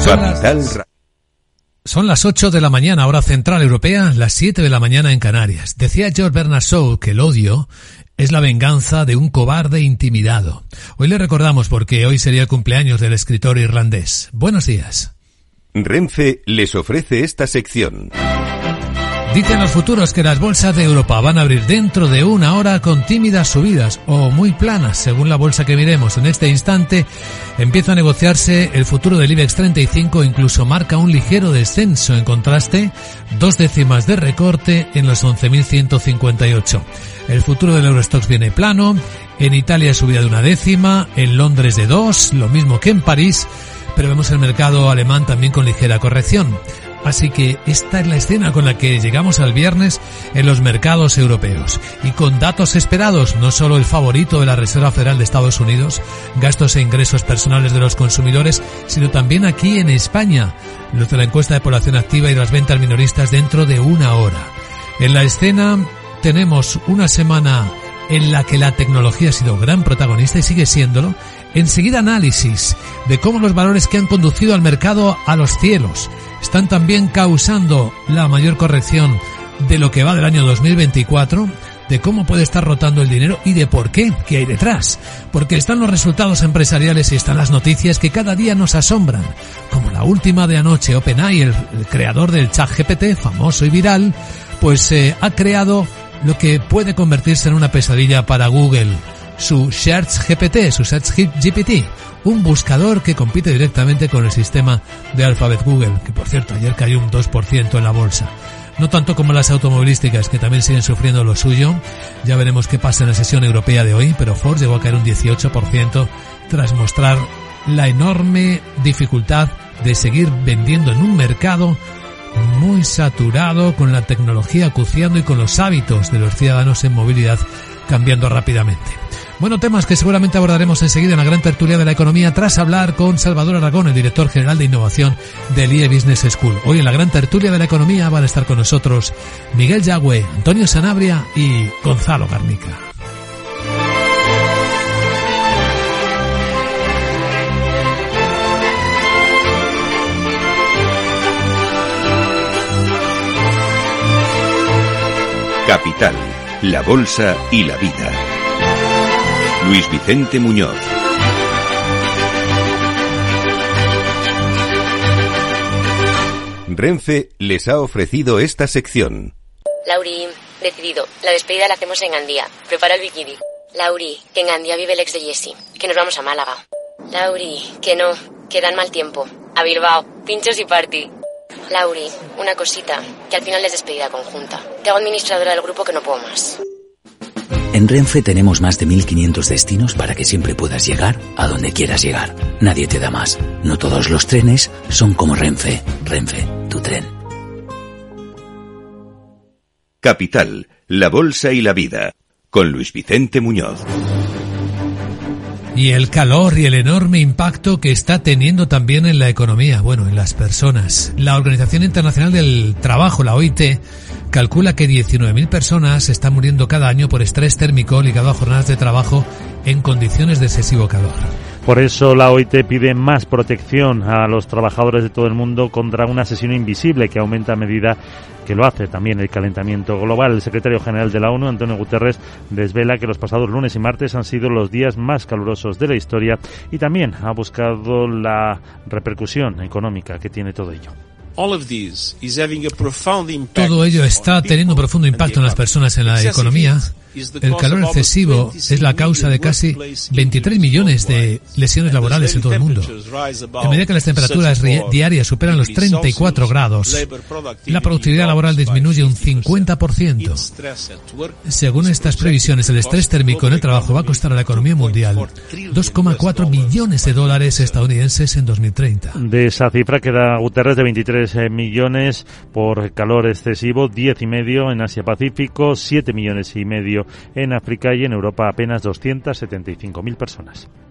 Son las 8 de la mañana, hora central europea, las 7 de la mañana en Canarias. Decía George Bernard Shaw que el odio es la venganza de un cobarde intimidado. Hoy le recordamos porque hoy sería el cumpleaños del escritor irlandés. Buenos días. Renfe les ofrece esta sección. Dicen los futuros que las bolsas de Europa van a abrir dentro de una hora con tímidas subidas o muy planas, según la bolsa que miremos. En este instante empieza a negociarse el futuro del IBEX 35, incluso marca un ligero descenso. En contraste, 2 décimas de recorte en los 11.158. El futuro del Eurostoxx viene plano, en Italia subida de 1 décima, en Londres de 2, lo mismo que en París, pero vemos el mercado alemán también con ligera corrección. Así que esta es la escena con la que llegamos al viernes en los mercados europeos. Y con datos esperados, no solo el favorito de la Reserva Federal de Estados Unidos, gastos e ingresos personales de los consumidores, sino también aquí en España, los de la encuesta de población activa y las ventas minoristas dentro de una hora. En la escena tenemos una semana en la que la tecnología ha sido gran protagonista y sigue siéndolo. Enseguida análisis de cómo los valores que han conducido al mercado a los cielos están también causando la mayor corrección de lo que va del año 2024, de cómo puede estar rotando el dinero y de por qué, qué hay detrás. Porque están los resultados empresariales y están las noticias que cada día nos asombran, como la última de anoche. OpenAI, el creador del ChatGPT, famoso y viral, pues ha creado lo que puede convertirse en una pesadilla para Google, su SearchGPT, un buscador que compite directamente con el sistema de Alphabet Google, que por cierto ayer cayó un 2% en la bolsa. No tanto como las automovilísticas, que también siguen sufriendo lo suyo. Ya veremos qué pasa en la sesión europea de hoy, pero Ford llegó a caer un 18% tras mostrar la enorme dificultad de seguir vendiendo en un mercado muy saturado, con la tecnología acuciando y con los hábitos de los ciudadanos en movilidad cambiando rápidamente. Bueno, temas que seguramente abordaremos enseguida en la gran tertulia de la economía, tras hablar con Salvador Aragón, el director general de innovación del IE Business School. Hoy en la gran tertulia de la economía van a estar con nosotros Miguel Yagüe, Antonio Sanabria y Gonzalo Garnica. Capital, la bolsa y la vida. Luis Vicente Muñoz. Renfe les ha ofrecido esta sección. Lauri, decidido. La despedida la hacemos en Gandía. Prepara el bikini. Lauri, que en Gandía vive el ex de Jessie. Que nos vamos a Málaga. Lauri, que no. Que dan mal tiempo. A Bilbao. Pinchos y party. Lauri, una cosita. Que al final es despedida conjunta. Te hago administradora del grupo que no puedo más. En Renfe tenemos más de 1.500 destinos para que siempre puedas llegar a donde quieras llegar. Nadie te da más. No todos los trenes son como Renfe. Renfe, tu tren. Capital, la bolsa y la vida. Con Luis Vicente Muñoz. Y el calor y el enorme impacto que está teniendo también en la economía, bueno, en las personas. La Organización Internacional del Trabajo, la OIT, calcula que 19.000 personas están muriendo cada año por estrés térmico ligado a jornadas de trabajo en condiciones de excesivo calor. Por eso la OIT pide más protección a los trabajadores de todo el mundo contra un asesino invisible que aumenta a medida que lo hace también el calentamiento global. El secretario general de la ONU, Antonio Guterres, desvela que los pasados lunes y martes han sido los días más calurosos de la historia y también ha buscado la repercusión económica que tiene todo ello. Todo ello está teniendo un profundo impacto en las personas, en la economía. El calor excesivo es la causa de casi 23 millones de lesiones laborales en todo el mundo. A medida que las temperaturas diarias superan los 34 grados, la productividad laboral disminuye un 50%. Según estas previsiones, el estrés térmico en el trabajo va a costar a la economía mundial 2,4 billones de dólares estadounidenses en 2030. De esa cifra queda Guterres de 23 millones por calor excesivo, 10,5 en Asia-Pacífico, 7,5 millones en África y en Europa apenas 275.000 personas.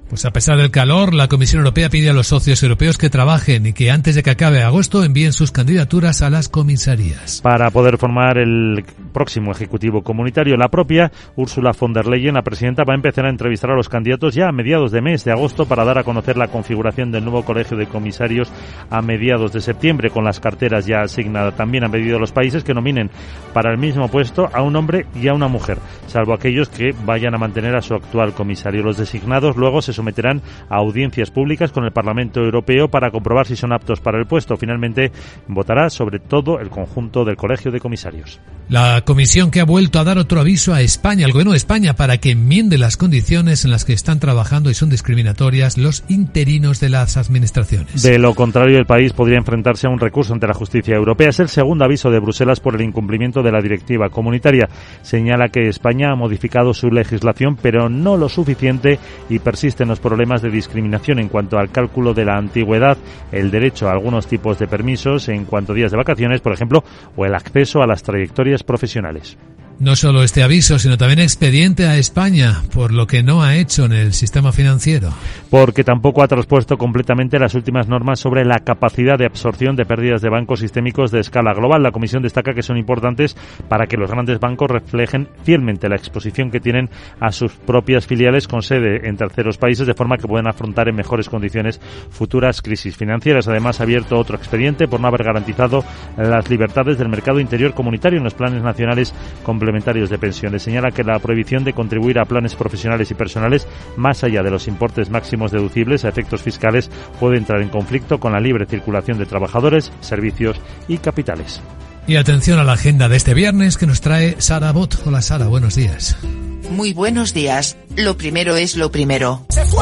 Pues a pesar del calor, la Comisión Europea pide a los socios europeos que trabajen y que antes de que acabe agosto envíen sus candidaturas a las comisarías. Para poder formar el próximo Ejecutivo Comunitario, la propia Ursula von der Leyen, la presidenta, va a empezar a entrevistar a los candidatos ya a mediados de mes de agosto para dar a conocer la configuración del nuevo Colegio de Comisarios a mediados de septiembre, con las carteras ya asignadas. También han pedido a los países que nominen para el mismo puesto a un hombre y a una mujer, salvo aquellos que vayan a mantener a su actual comisario. Los designados luego se someterán a audiencias públicas con el Parlamento Europeo para comprobar si son aptos para el puesto. Finalmente votará sobre todo el conjunto del Colegio de Comisarios. La Comisión que ha vuelto a dar otro aviso a España, al Gobierno de España, para que enmiende las condiciones en las que están trabajando y son discriminatorias los interinos de las administraciones. De lo contrario, el país podría enfrentarse a un recurso ante la justicia europea. Es el segundo aviso de Bruselas por el incumplimiento de la directiva comunitaria. Señala que España ha modificado su legislación, pero no lo suficiente, y persisten los problemas de discriminación en cuanto al cálculo de la antigüedad, el derecho a algunos tipos de permisos en cuanto a días de vacaciones, por ejemplo, o el acceso a las trayectorias profesionales. No solo este aviso, sino también expediente a España por lo que no ha hecho en el sistema financiero. Porque tampoco ha traspuesto completamente las últimas normas sobre la capacidad de absorción de pérdidas de bancos sistémicos de escala global. La Comisión destaca que son importantes para que los grandes bancos reflejen fielmente la exposición que tienen a sus propias filiales con sede en terceros países, de forma que puedan afrontar en mejores condiciones futuras crisis financieras. Además, ha abierto otro expediente por no haber garantizado las libertades del mercado interior comunitario en los planes nacionales complementarios de pensiones. Señala que la prohibición de contribuir a planes profesionales y personales más allá de los importes máximos deducibles a efectos fiscales puede entrar en conflicto con la libre circulación de trabajadores, servicios y capitales. Y atención a la agenda de este viernes que nos trae Sara Bot. Hola Sara, buenos días. Muy buenos días. Lo primero es lo primero.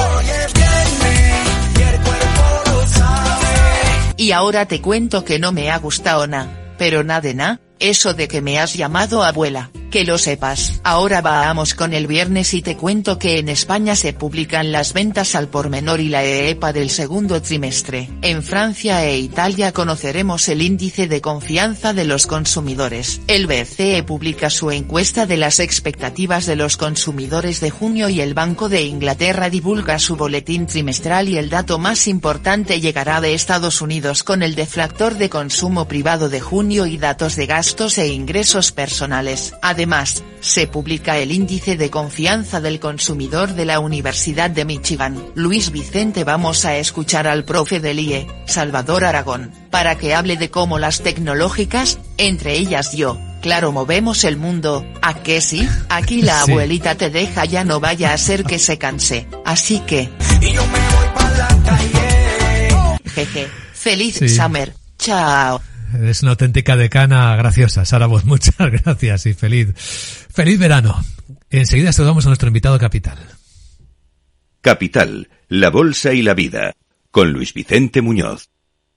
Y ahora te cuento que no me ha gustado pero nada de nada. Eso de que me has llamado abuela, que lo sepas. Ahora vamos con el viernes y te cuento que en España se publican las ventas al por menor y la EPA del segundo trimestre. En Francia e Italia conoceremos el índice de confianza de los consumidores. El BCE publica su encuesta de las expectativas de los consumidores de junio y el Banco de Inglaterra divulga su boletín trimestral, y el dato más importante llegará de Estados Unidos con el deflactor de consumo privado de junio y datos de gastos e ingresos personales. Además, se publica el índice de confianza del consumidor de la Universidad de Michigan. Luis Vicente, vamos a escuchar al profe del IE, Salvador Aragón, para que hable de cómo las tecnológicas, entre ellas yo, claro, movemos el mundo. ¿A qué sí? Aquí la abuelita te deja, ya no vaya a ser que se canse. Así que... Y yo me voy pa' la calle. Jeje. Feliz Summer. Chao. Es una auténtica decana graciosa, Sara Bot. Muchas gracias y feliz verano. Enseguida saludamos a nuestro invitado Capital. Capital, la bolsa y la vida, con Luis Vicente Muñoz.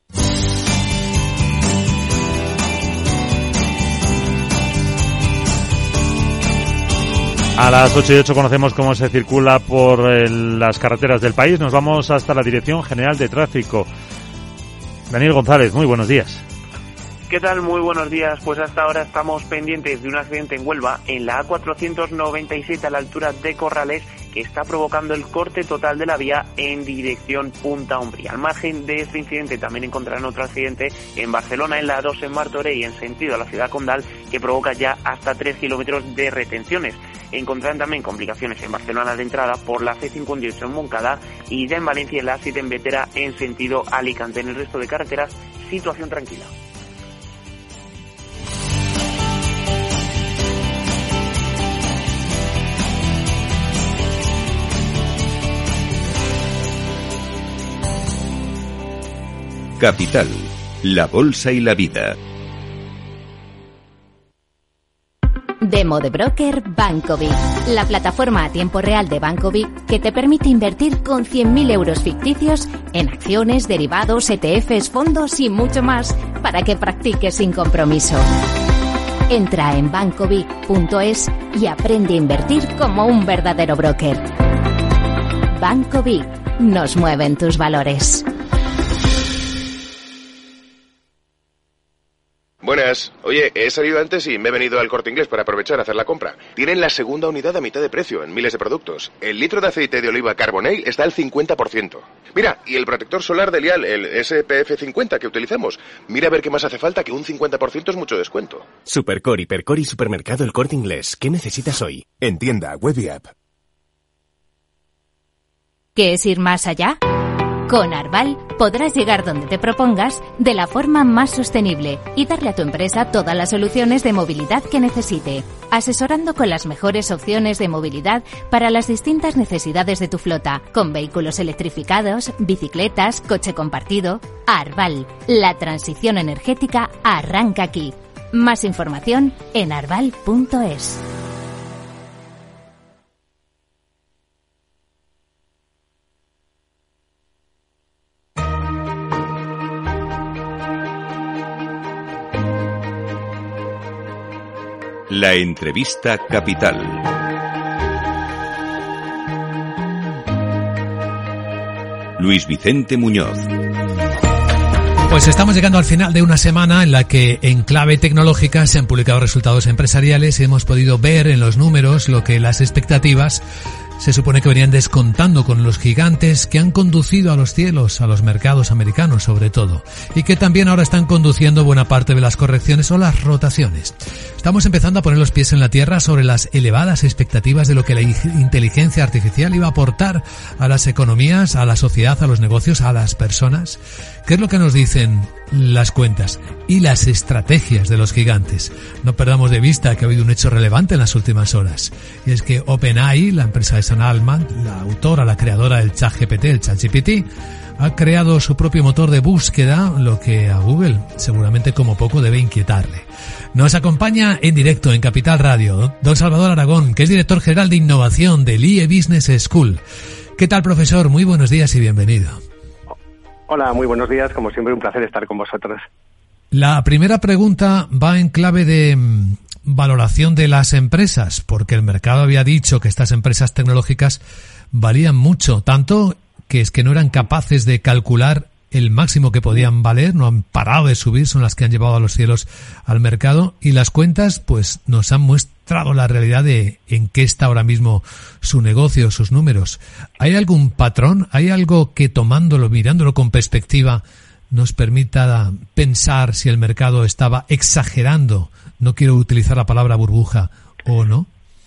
A las 8:08 conocemos cómo se circula por las carreteras del país. Nos vamos hasta la Dirección General de Tráfico. Daniel González, muy buenos días. ¿Qué tal? Muy buenos días. Pues hasta ahora estamos pendientes de un accidente en Huelva, en la A497 a la altura de Corrales, que está provocando el corte total de la vía en dirección Punta Umbría. Al margen de este incidente también encontrarán otro accidente en Barcelona, en la A2 en Martorell, en sentido a la ciudad condal, que provoca ya hasta 3 kilómetros de retenciones. Encontrarán también complicaciones en Barcelona de entrada por la C58 en Moncada, y ya en Valencia en la A7 en Vetera en sentido Alicante. En el resto de carreteras, situación tranquila. Capital, la bolsa y la vida. Demo de broker Bancovic, la plataforma a tiempo real de Bancovic que te permite invertir con 100.000 euros ficticios en acciones, derivados, ETFs, fondos y mucho más para que practiques sin compromiso. Entra en bancovic.es y aprende a invertir como un verdadero broker. Bancovic, nos mueven tus valores. Buenas, días. Oye, he salido antes y me he venido al Corte Inglés para aprovechar a hacer la compra. Tienen la segunda unidad a mitad de precio en miles de productos. El litro de aceite de oliva Carbonell está al 50%. Mira, y el protector solar de Lial, el SPF 50 que utilizamos. Mira a ver qué más hace falta, que un 50% es mucho descuento. Supercor, Hipercor y Supermercado El Corte Inglés. ¿Qué necesitas hoy? En tienda, web y app. ¿Qué es ir más allá? Con Arval podrás llegar donde te propongas de la forma más sostenible y darle a tu empresa todas las soluciones de movilidad que necesite, asesorando con las mejores opciones de movilidad para las distintas necesidades de tu flota, con vehículos electrificados, bicicletas, coche compartido. Arval, la transición energética arranca aquí. Más información en arval.es. La entrevista capital. Luis Vicente Muñoz. Pues estamos llegando al final de una semana en la que en clave tecnológica se han publicado resultados empresariales y hemos podido ver en los números lo que las expectativas se supone que venían descontando con los gigantes que han conducido a los cielos, a los mercados americanos sobre todo, y que también ahora están conduciendo buena parte de las correcciones o las rotaciones. Estamos empezando a poner los pies en la tierra sobre las elevadas expectativas de lo que la inteligencia artificial iba a aportar a las economías, a la sociedad, a los negocios, a las personas. ¿Qué es lo que nos dicen las cuentas y las estrategias de los gigantes? No perdamos de vista que ha habido un hecho relevante en las últimas horas, y es que OpenAI, la empresa de Sam Altman, la autora, la creadora del ChatGPT, el ChatGPT, ha creado su propio motor de búsqueda, lo que a Google seguramente como poco debe inquietarle. Nos acompaña en directo en Capital Radio don Salvador Aragón, que es director general de innovación del IE Business School. ¿Qué tal, profesor? Muy buenos días y bienvenido. Hola, muy buenos días. Como siempre, un placer estar con vosotros. La primera pregunta va en clave de valoración de las empresas, porque el mercado había dicho que estas empresas tecnológicas valían mucho, tanto que es que no eran capaces de calcular el máximo que podían valer, no han parado de subir, son las que han llevado a los cielos al mercado, y las cuentas pues nos han mostrado la realidad de en qué está ahora mismo su negocio, sus números. ¿Hay algún patrón? ¿Hay algo que tomándolo, mirándolo con perspectiva, nos permita pensar si el mercado estaba exagerando? No quiero utilizar la palabra burbuja, ¿o no?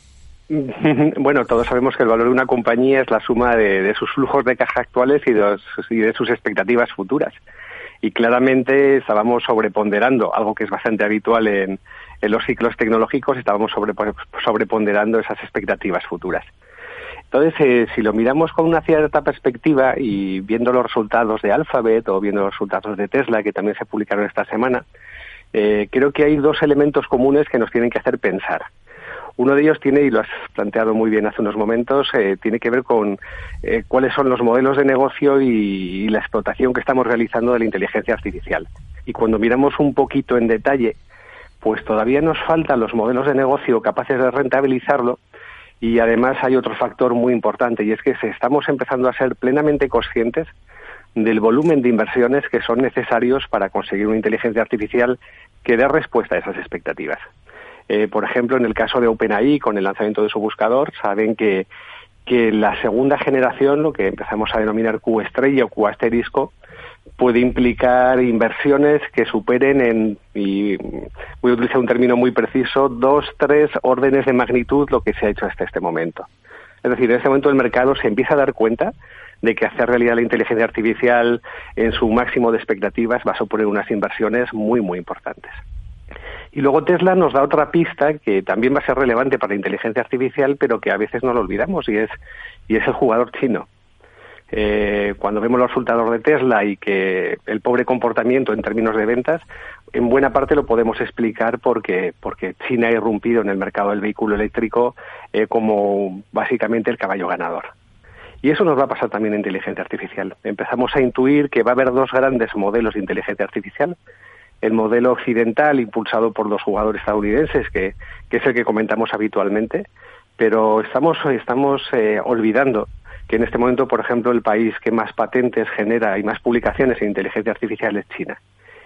Bueno, todos sabemos que el valor de una compañía es la suma de sus flujos de caja actuales y de sus expectativas futuras. Y claramente estábamos sobreponderando, algo que es bastante habitual en los ciclos tecnológicos, estábamos sobreponderando esas expectativas futuras. Entonces, si lo miramos con una cierta perspectiva y viendo los resultados de Alphabet o viendo los resultados de Tesla, que también se publicaron esta semana, creo que hay dos elementos comunes que nos tienen que hacer pensar. Uno de ellos tiene, y lo has planteado muy bien hace unos momentos, tiene que ver con cuáles son los modelos de negocio y la explotación que estamos realizando de la inteligencia artificial. Y cuando miramos un poquito en detalle, pues todavía nos faltan los modelos de negocio capaces de rentabilizarlo, y además hay otro factor muy importante, y es que estamos empezando a ser plenamente conscientes del volumen de inversiones que son necesarios para conseguir una inteligencia artificial que dé respuesta a esas expectativas. Por ejemplo, en el caso de OpenAI, con el lanzamiento de su buscador, saben que la segunda generación, lo que empezamos a denominar Q estrella o Q asterisco, puede implicar inversiones que superen y voy a utilizar un término muy preciso, 2-3 órdenes de magnitud lo que se ha hecho hasta este momento. Es decir, en este momento el mercado se empieza a dar cuenta de que hacer realidad la inteligencia artificial en su máximo de expectativas va a suponer unas inversiones muy, muy importantes. Y luego Tesla nos da otra pista que también va a ser relevante para la inteligencia artificial, pero que a veces no lo olvidamos, y es el jugador chino. Cuando vemos los resultados de Tesla y que el pobre comportamiento en términos de ventas, en buena parte lo podemos explicar porque China ha irrumpido en el mercado del vehículo eléctrico como básicamente el caballo ganador. Y eso nos va a pasar también en inteligencia artificial. Empezamos a intuir que va a haber dos grandes modelos de inteligencia artificial. El modelo occidental, impulsado por los jugadores estadounidenses, que es el que comentamos habitualmente, pero estamos olvidando que en este momento, por ejemplo, el país que más patentes genera y más publicaciones en inteligencia artificial es China.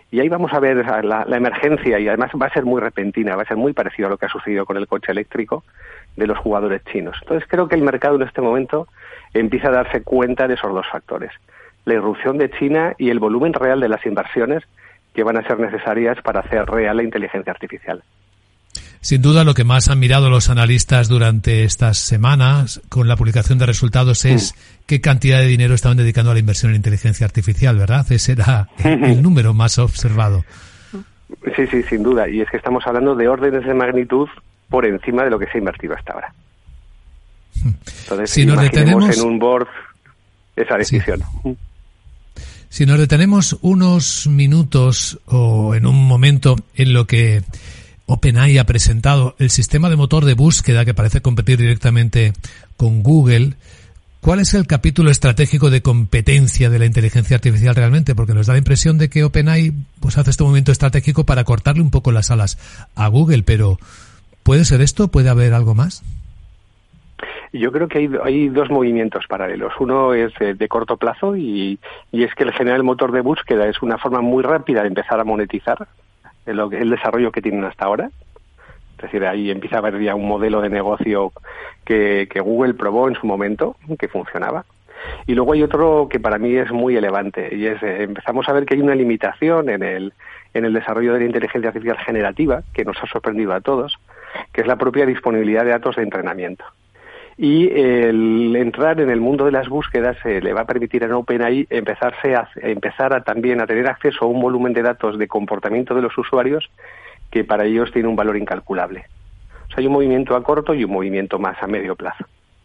Y ahí vamos a ver la emergencia, y además va a ser muy repentina, va a ser muy parecido a lo que ha sucedido con el coche eléctrico de los jugadores chinos. Entonces creo que el mercado en este momento empieza a darse cuenta de esos dos factores: la irrupción de China y el volumen real de las inversiones que van a ser necesarias para hacer real la inteligencia artificial. Sin duda, lo que más han mirado los analistas durante estas semanas con la publicación de resultados es qué cantidad de dinero estaban dedicando a la inversión en inteligencia artificial, ¿verdad? Ese era el número más observado. Sí, sin duda. Y es que estamos hablando de órdenes de magnitud por encima de lo que se ha invertido hasta ahora. Entonces, si nos detenemos en un board esa decisión. Sí. Si nos detenemos unos minutos o en un momento en lo que OpenAI ha presentado el sistema de motor de búsqueda que parece competir directamente con Google, ¿cuál es el capítulo estratégico de competencia de la inteligencia artificial realmente? Porque nos da la impresión de que OpenAI pues hace este movimiento estratégico para cortarle un poco las alas a Google, pero ¿puede ser esto? ¿Puede haber algo más? Yo creo que hay dos movimientos paralelos. Uno es de corto plazo y es que el generar el motor de búsqueda es una forma muy rápida de empezar a monetizar el desarrollo que tienen hasta ahora. Es decir, ahí empieza a haber ya un modelo de negocio que Google probó en su momento, que funcionaba. Y luego hay otro que para mí es muy elevante, y es empezamos a ver que hay una limitación en el desarrollo de la inteligencia artificial generativa, que nos ha sorprendido a todos, que es la propia disponibilidad de datos de entrenamiento. Y el entrar en el mundo de las búsquedas le va a permitir a OpenAI empezar a también a tener acceso a un volumen de datos de comportamiento de los usuarios que para ellos tiene un valor incalculable. O sea, hay un movimiento a corto y un movimiento más a medio plazo.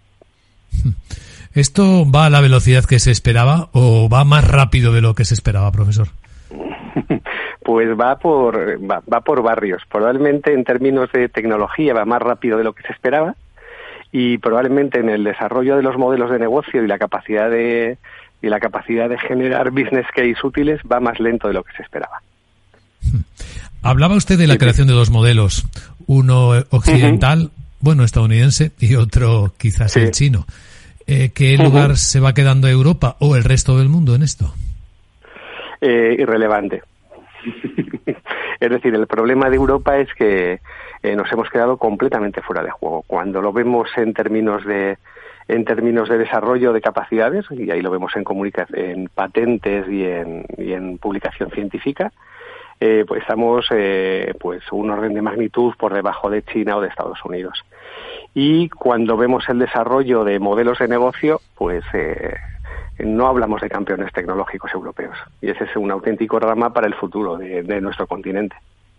¿Esto va a la velocidad que se esperaba o va más rápido de lo que se esperaba, profesor? Pues va por barrios. Probablemente en términos de tecnología va más rápido de lo que se esperaba, y probablemente en el desarrollo de los modelos de negocio y la capacidad de generar business case útiles va más lento de lo que se esperaba. Hablaba usted de la creación de dos modelos, uno occidental, estadounidense, y otro quizás el chino. ¿Qué lugar se va quedando Europa o el resto del mundo en esto? Irrelevante. Es decir, el problema de Europa es que nos hemos quedado completamente fuera de juego. Cuando lo vemos en términos de desarrollo de capacidades, y ahí lo vemos en patentes y en publicación científica, pues estamos un orden de magnitud por debajo de China o de Estados Unidos. Y cuando vemos el desarrollo de modelos de negocio, pues no hablamos de campeones tecnológicos europeos. Y ese es un auténtico drama para el futuro de nuestro continente.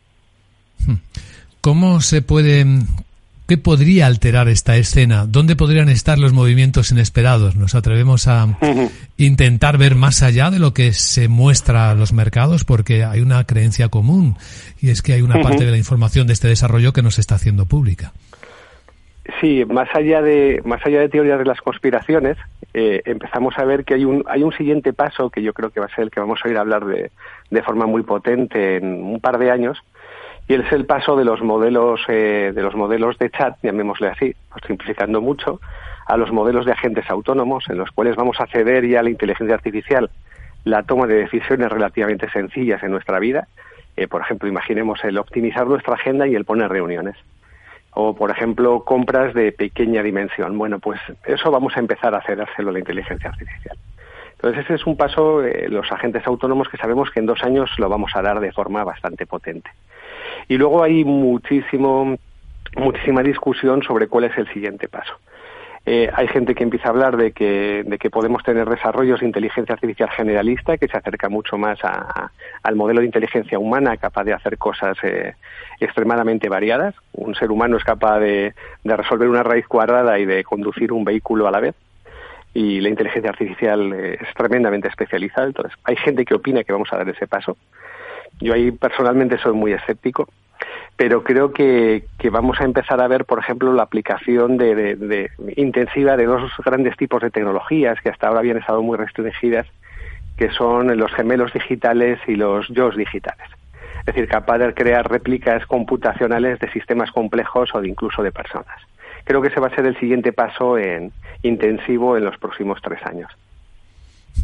¿Qué podría alterar esta escena? ¿Dónde podrían estar los movimientos inesperados? ¿Nos atrevemos a intentar ver más allá de lo que se muestra a los mercados? Porque hay una creencia común, y es que hay una parte de la información de este desarrollo que no se está haciendo pública. Sí, más allá de teorías de las conspiraciones, empezamos a ver que hay un siguiente paso que yo creo que va a ser el que vamos a oír hablar de forma muy potente en un par de años, y es el paso de los modelos de chat, llamémosle así, pues simplificando mucho, a los modelos de agentes autónomos, en los cuales vamos a ceder ya a la inteligencia artificial la toma de decisiones relativamente sencillas en nuestra vida. Por ejemplo, imaginemos el optimizar nuestra agenda y el poner reuniones. O, por ejemplo, compras de pequeña dimensión. Bueno, pues eso vamos a empezar a hacerlo la inteligencia artificial. Entonces ese es un paso, los agentes autónomos, que sabemos que en 2 años lo vamos a dar de forma bastante potente. Y luego hay muchísima discusión sobre cuál es el siguiente paso. Hay gente que empieza a hablar de que podemos tener desarrollos de inteligencia artificial generalista, que se acerca mucho más al modelo de inteligencia humana, capaz de hacer cosas extremadamente variadas. Un ser humano es capaz de resolver una raíz cuadrada y de conducir un vehículo a la vez, y la inteligencia artificial es tremendamente especializada. Entonces hay gente que opina que vamos a dar ese paso. Yo ahí personalmente soy muy escéptico, pero creo que vamos a empezar a ver, por ejemplo, la aplicación intensiva de 2 grandes tipos de tecnologías que hasta ahora habían estado muy restringidas, que son los gemelos digitales y los yos digitales. Es decir, capaz de crear réplicas computacionales de sistemas complejos o incluso de personas. Creo que ese va a ser el siguiente paso intensivo en los próximos 3 años.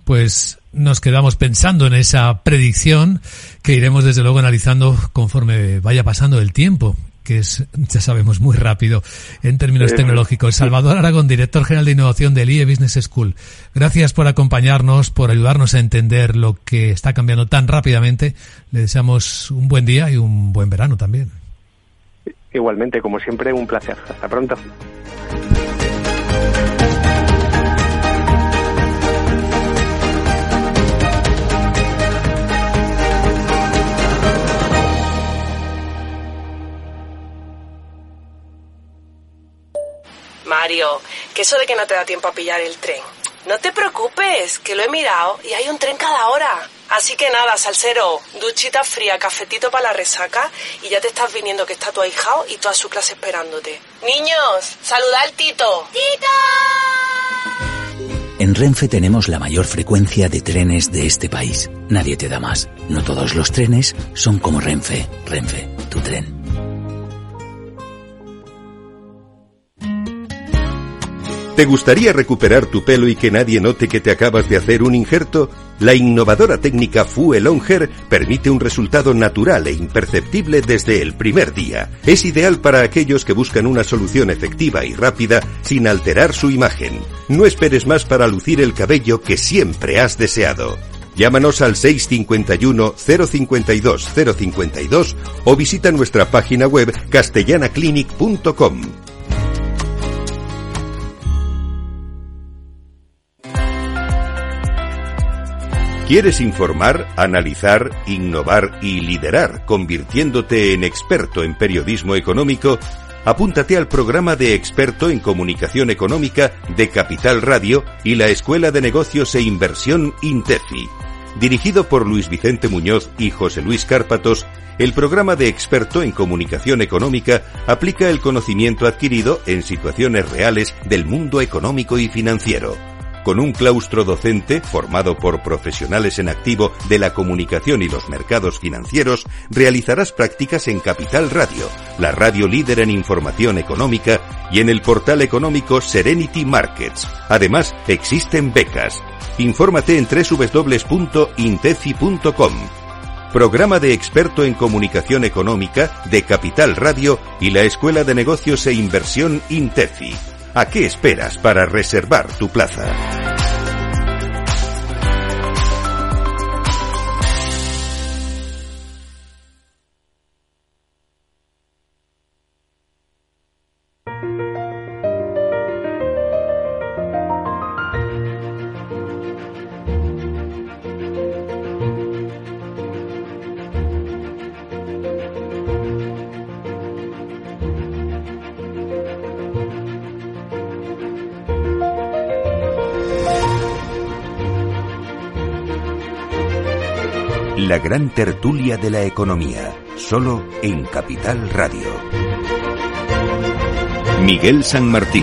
pues nos quedamos pensando en esa predicción que iremos desde luego analizando conforme vaya pasando el tiempo, que es, ya sabemos, muy rápido en términos tecnológicos. Salvador Aragón, director general de innovación del IE Business School. Gracias por acompañarnos, por ayudarnos a entender lo que está cambiando tan rápidamente. Le deseamos un buen día y un buen verano también. Igualmente, como siempre, un placer. Hasta pronto. Mario, que eso de que no te da tiempo a pillar el tren. No te preocupes, que lo he mirado y hay un tren cada hora. Así que nada, salsero, duchita fría, cafetito para la resaca y ya te estás viniendo que está tu ahijao y toda su clase esperándote. Niños, saluda al Tito. ¡Tito! En Renfe tenemos la mayor frecuencia de trenes de este país. Nadie te da más. No todos los trenes son como Renfe. Renfe, tu tren. ¿Te gustaría recuperar tu pelo y que nadie note que te acabas de hacer un injerto? La innovadora técnica Fuelonger permite un resultado natural e imperceptible desde el primer día. Es ideal para aquellos que buscan una solución efectiva y rápida sin alterar su imagen. No esperes más para lucir el cabello que siempre has deseado. Llámanos al 651 052 052 o visita nuestra página web castellanaclinic.com. ¿Quieres informar, analizar, innovar y liderar, convirtiéndote en experto en periodismo económico? Apúntate al programa de experto en comunicación económica de Capital Radio y la Escuela de Negocios e Inversión INTEFI. Dirigido por Luis Vicente Muñoz y José Luis Cárpatos, el programa de experto en comunicación económica aplica el conocimiento adquirido en situaciones reales del mundo económico y financiero. Con un claustro docente formado por profesionales en activo de la comunicación y los mercados financieros, realizarás prácticas en Capital Radio, la radio líder en información económica, y en el portal económico Serenity Markets. Además, existen becas. Infórmate en www.intefi.com. Programa de experto en comunicación económica de Capital Radio y la Escuela de Negocios e Inversión INTEFI. ¿A qué esperas para reservar tu plaza? La gran tertulia de la economía, solo en Capital Radio. Miguel San Martín.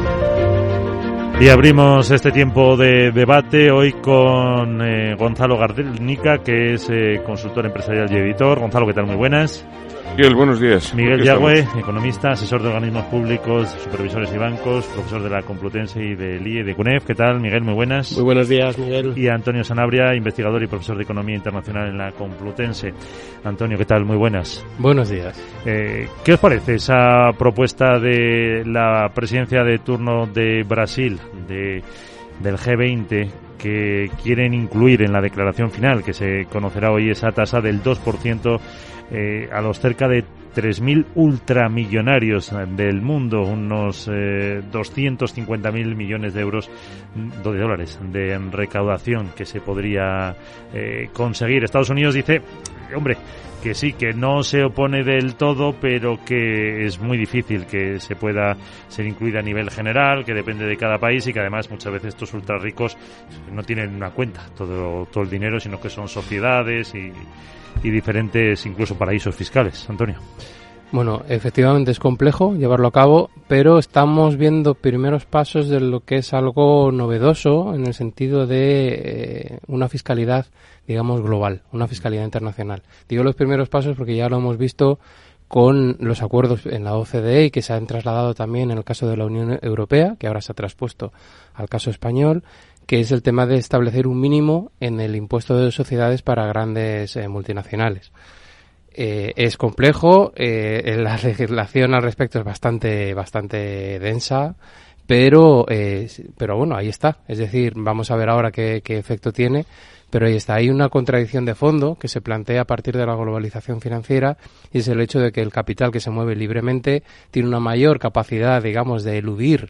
Y abrimos este tiempo de debate hoy con Gonzalo Garnica, que es consultor empresarial y editor. Gonzalo, ¿qué tal? Muy buenas. Miguel, buenos días. Miguel Yagüe, economista, asesor de organismos públicos, supervisores y bancos, profesor de la Complutense y del IE de CUNEF. ¿Qué tal, Miguel? Muy buenas. Muy buenos días, Miguel. Y Antonio Sanabria, investigador y profesor de Economía Internacional en la Complutense. Antonio, ¿qué tal? Muy buenas. Buenos días. ¿Qué os parece esa propuesta de la presidencia de turno de Brasil, del G20, que quieren incluir en la declaración final, que se conocerá hoy, esa tasa del 2% a los cerca de 3.000 ultramillonarios del mundo, unos 250.000 millones de euros, de dólares, de recaudación que se podría conseguir? Estados Unidos dice, hombre, que sí, que no se opone del todo, pero que es muy difícil que se pueda ser incluida a nivel general, que depende de cada país y que además muchas veces estos ultra ricos no tienen una cuenta todo el dinero, sino que son sociedades y diferentes, incluso paraísos fiscales. Antonio. Bueno, efectivamente es complejo llevarlo a cabo, pero estamos viendo primeros pasos de lo que es algo novedoso en el sentido de una fiscalidad, digamos, global, una fiscalidad internacional. Digo los primeros pasos porque ya lo hemos visto con los acuerdos en la OCDE y que se han trasladado también en el caso de la Unión Europea, que ahora se ha traspuesto al caso español, que es el tema de establecer un mínimo en el impuesto de sociedades para grandes multinacionales. Es complejo, la legislación al respecto es bastante densa, pero bueno, ahí está. Es decir, vamos a ver ahora qué efecto tiene, pero ahí está. Hay una contradicción de fondo que se plantea a partir de la globalización financiera, y es el hecho de que el capital que se mueve libremente tiene una mayor capacidad, digamos, de eludir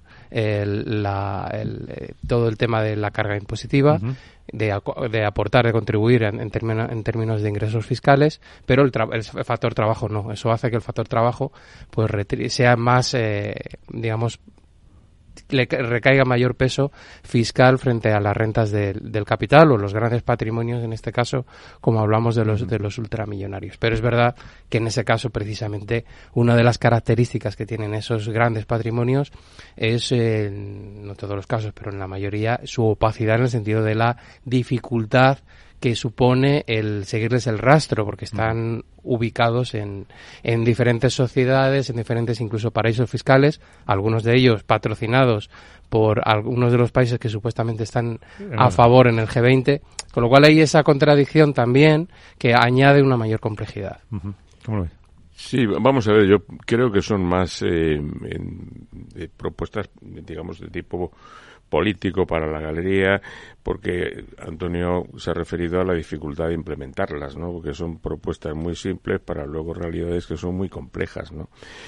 todo el tema de la carga impositiva, de aportar, de contribuir en términos de ingresos fiscales, pero el factor trabajo no. Eso hace que el factor trabajo pues sea más, digamos, le recaiga mayor peso fiscal frente a las rentas del capital o los grandes patrimonios, en este caso, como hablamos de los ultramillonarios. Pero es verdad que en ese caso, precisamente, una de las características que tienen esos grandes patrimonios es, no todos los casos, pero en la mayoría, su opacidad en el sentido de la dificultad que supone el seguirles el rastro, porque están ubicados en diferentes sociedades, en diferentes incluso paraísos fiscales, algunos de ellos patrocinados por algunos de los países que supuestamente están a favor en el G20, con lo cual hay esa contradicción también que añade una mayor complejidad. ¿Cómo lo ves? Sí, vamos a ver, yo creo que son más propuestas, digamos, de tipo político para la galería, porque Antonio se ha referido a la dificultad de implementarlas, ¿no? Porque son propuestas muy simples para luego realidades que son muy complejas, ¿no?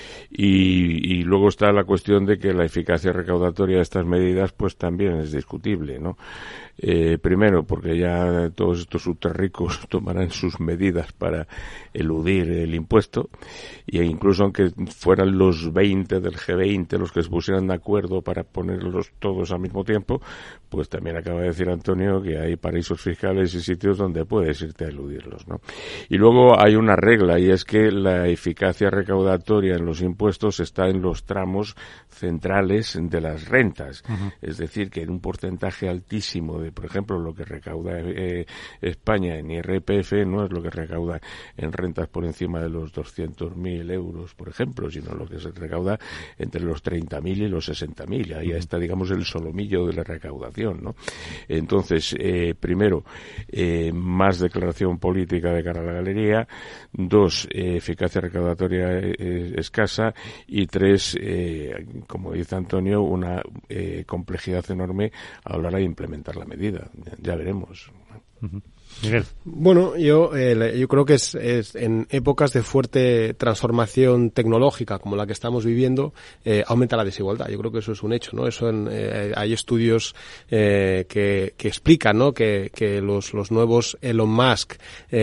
Y luego está la cuestión de que la eficacia recaudatoria de estas medidas pues también es discutible, ¿no? Primero, porque ya todos estos ultrarricos tomarán sus medidas para eludir el impuesto, e incluso aunque fueran los 20 del G20 los que se pusieran de acuerdo para ponerlos todos al mismo tiempo, pues también acaba de decir Antonio que hay paraísos fiscales y sitios donde puedes irte a eludirlos, ¿no? Y luego hay una regla, y es que la eficacia recaudatoria en los impuestos está en los tramos centrales de las rentas. Es decir, que en un porcentaje altísimo de, por ejemplo, lo que recauda España en IRPF no es lo que recauda en rentas por encima de los 200.000 euros, por ejemplo, sino lo que se recauda entre los 30.000 y los 60.000. Ahí está, digamos, el solomillo de la recaudación, ¿no? Entonces, primero, más declaración política de cara a la galería. 2, eficacia recaudatoria escasa. Y 3, como dice Antonio, una complejidad enorme a la hora de implementar la medida. Ya veremos. Miguel. Bueno, yo creo que es en épocas de fuerte transformación tecnológica como la que estamos viviendo, aumenta la desigualdad. Yo creo que eso es un hecho, ¿no? Eso hay estudios que explican, ¿no? Que los nuevos Elon Musk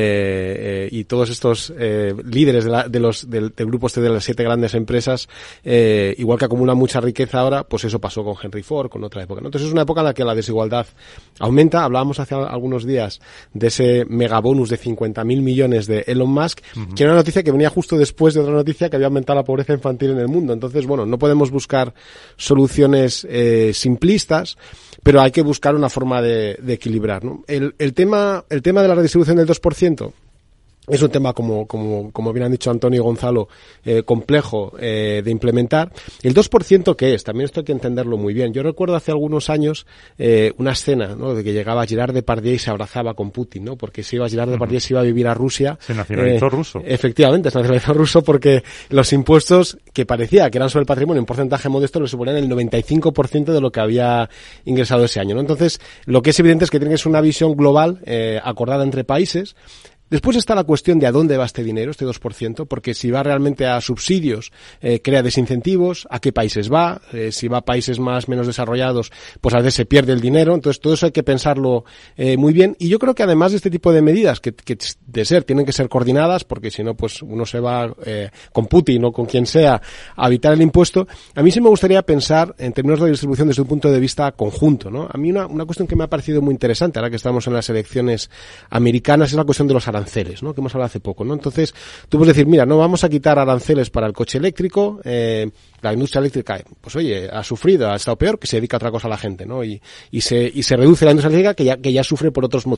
y todos estos líderes del grupo de las 7 grandes empresas, igual que acumulan mucha riqueza ahora, pues eso pasó con Henry Ford, con otra época, ¿no? Entonces es una época en la que la desigualdad aumenta. Hablábamos hace algunos días de ese megabonus de 50.000 millones de Elon Musk, que era una noticia que venía justo después de otra noticia que había aumentado la pobreza infantil en el mundo. Entonces, bueno, no podemos buscar soluciones simplistas, pero hay que buscar una forma de equilibrar, ¿no? El tema de la redistribución del 2%, es un tema, como bien han dicho Antonio y Gonzalo, complejo de implementar. ¿El 2% qué es? También esto hay que entenderlo muy bien. Yo recuerdo hace algunos años una escena, ¿no? De que llegaba Gerard Depardieu y se abrazaba con Putin, ¿no? Porque Gerard Depardieu se iba a vivir a Rusia. Se nacionalizó ruso. Efectivamente, se nacionalizó ruso porque los impuestos que parecía que eran sobre el patrimonio en porcentaje modesto le suponían el 95% de lo que había ingresado ese año, ¿no? Entonces, lo que es evidente es que tiene que ser una visión global, acordada entre países. Después está la cuestión de a dónde va este dinero, este 2%, porque si va realmente a subsidios, crea desincentivos, a qué países va, si va a países menos desarrollados, pues a veces se pierde el dinero. Entonces todo eso hay que pensarlo muy bien. Y yo creo que además de este tipo de medidas, que tienen que ser coordinadas, porque si no, pues uno se va con Putin o con quien sea a evitar el impuesto. A mí sí me gustaría pensar en términos de distribución desde un punto de vista conjunto, ¿no? A mí una cuestión que me ha parecido muy interesante, ahora que estamos en las elecciones americanas, es la cuestión de los aranceles, ¿no? Que hemos hablado hace poco, ¿no? Entonces, tú puedes decir, mira, no vamos a quitar aranceles para el coche eléctrico, la industria eléctrica, pues oye, ha sufrido, ha estado peor, que se dedica a otra cosa a la gente, ¿no? Y se reduce la industria eléctrica que ya sufre por otros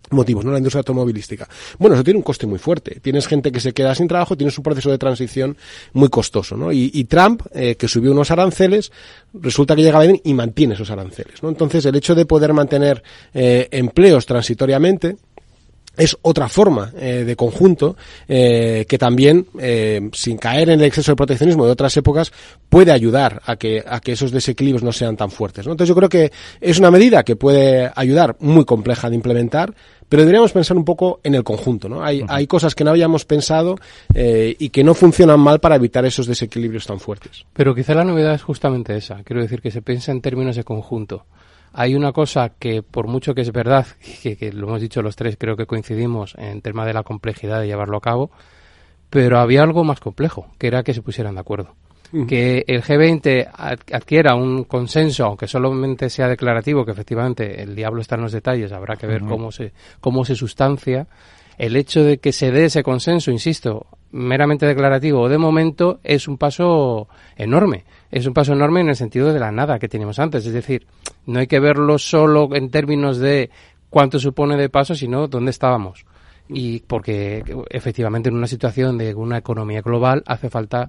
motivos, ¿no? La industria automovilística. Bueno, eso tiene un coste muy fuerte. Tienes gente que se queda sin trabajo, tienes un proceso de transición muy costoso, ¿no? Y Trump, que subió unos aranceles, resulta que llega Biden y mantiene esos aranceles, ¿no? Entonces, el hecho de poder mantener empleos transitoriamente es otra forma de conjunto que también, sin caer en el exceso de proteccionismo de otras épocas, puede ayudar a que esos desequilibrios no sean tan fuertes, ¿no? Entonces yo creo que es una medida que puede ayudar, muy compleja de implementar, pero deberíamos pensar un poco en el conjunto, ¿no? Hay cosas que no habíamos pensado y que no funcionan mal para evitar esos desequilibrios tan fuertes. Pero quizá la novedad es justamente esa. Quiero decir que se piensa en términos de conjunto. Hay una cosa que, por mucho que es verdad, que lo hemos dicho los tres, creo que coincidimos en tema de la complejidad de llevarlo a cabo, pero había algo más complejo, que era que se pusieran de acuerdo. Que el G20 adquiera un consenso, aunque solamente sea declarativo, que efectivamente el diablo está en los detalles, habrá que ver cómo se sustancia. El hecho de que se dé ese consenso, insisto, meramente declarativo o de momento, es un paso enorme. Es un paso enorme en el sentido de la nada que teníamos antes. Es decir, no hay que verlo solo en términos de cuánto supone de paso, sino dónde estábamos. Y porque efectivamente en una situación de una economía global hace falta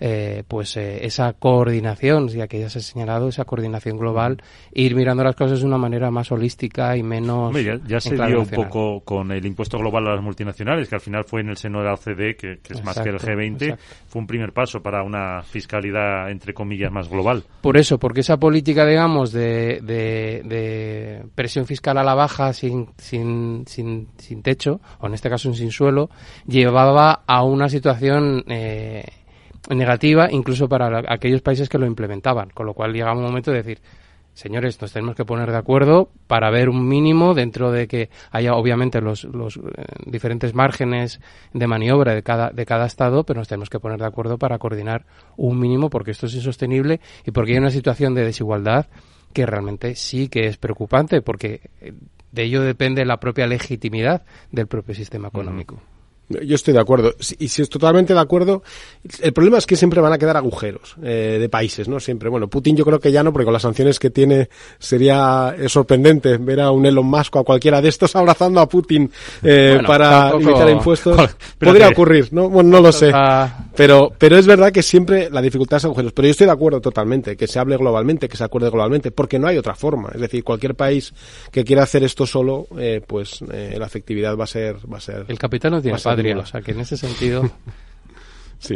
esa coordinación, ya que ya se ha señalado, esa coordinación global, ir mirando las cosas de una manera más holística y menos... Hombre, ya se dio un poco con el impuesto global a las multinacionales, que al final fue en el seno de la OCDE, que es más que el G20, fue un primer paso para una fiscalidad, entre comillas, más global. Por eso, porque esa política, digamos, de presión fiscal a la baja sin techo, o en este caso sin suelo, llevaba a una situación negativa incluso para aquellos países que lo implementaban, con lo cual llegaba un momento de decir, señores, nos tenemos que poner de acuerdo para ver un mínimo dentro de que haya obviamente los diferentes márgenes de maniobra de cada estado, pero nos tenemos que poner de acuerdo para coordinar un mínimo, porque esto es insostenible y porque hay una situación de desigualdad que realmente sí que es preocupante, porque de ello depende la propia legitimidad del propio sistema económico. Yo estoy de acuerdo. Y si es totalmente de acuerdo, el problema es que siempre van a quedar agujeros de países, ¿no? Siempre. Bueno, Putin yo creo que ya no, porque con las sanciones que tiene sería sorprendente ver a un Elon Musk o a cualquiera de estos abrazando a Putin para limitar impuestos. Podría ocurrir, ¿no? Bueno, no lo sé. Pero es verdad que siempre la dificultad es agujeros. Pero yo estoy de acuerdo totalmente, que se hable globalmente, que se acuerde globalmente, porque no hay otra forma. Es decir, cualquier país que quiera hacer esto solo, la efectividad va a ser... El capital no tiene patria, o sea que en ese sentido... Sí.